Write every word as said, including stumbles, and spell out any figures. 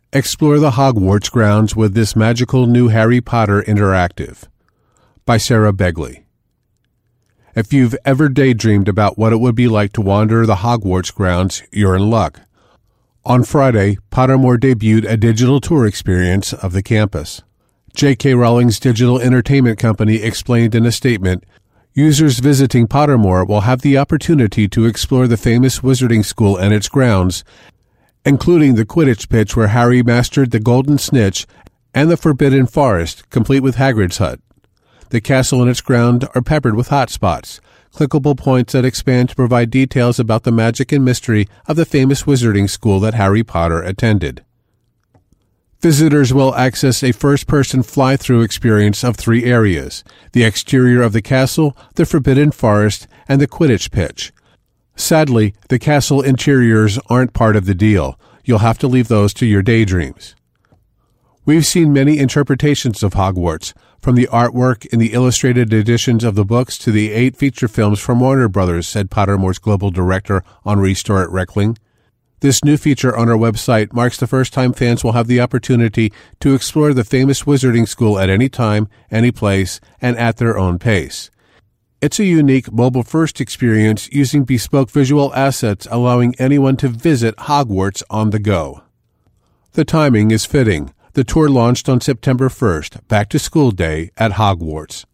Explore the Hogwarts grounds with this magical new Harry Potter interactive. By Sarah Begley. If you've ever daydreamed about what it would be like to wander the Hogwarts grounds, you're in luck. On Friday, Pottermore debuted a digital tour experience of the campus. J K. Rowling's digital entertainment company explained in a statement, users visiting Pottermore will have the opportunity to explore the famous Wizarding School and its grounds, including the Quidditch pitch where Harry mastered the Golden Snitch and the Forbidden Forest, complete with Hagrid's hut. The castle and its ground are peppered with hotspots, clickable points that expand to provide details about the magic and mystery of the famous Wizarding School that Harry Potter attended. Visitors will access a first-person fly-through experience of three areas: the exterior of the castle, the Forbidden Forest, and the Quidditch pitch. Sadly, the castle interiors aren't part of the deal. You'll have to leave those to your daydreams. We've seen many interpretations of Hogwarts, from the artwork in the illustrated editions of the books to the eight feature films from Warner Brothers, said Pottermore's global director Henri Stewart-Reckling. This new feature on our website marks the first time fans will have the opportunity to explore the famous Wizarding School at any time, any place, and at their own pace. It's a unique mobile-first experience using bespoke visual assets, allowing anyone to visit Hogwarts on the go. The timing is fitting. The tour launched on September first, Back to School Day at Hogwarts.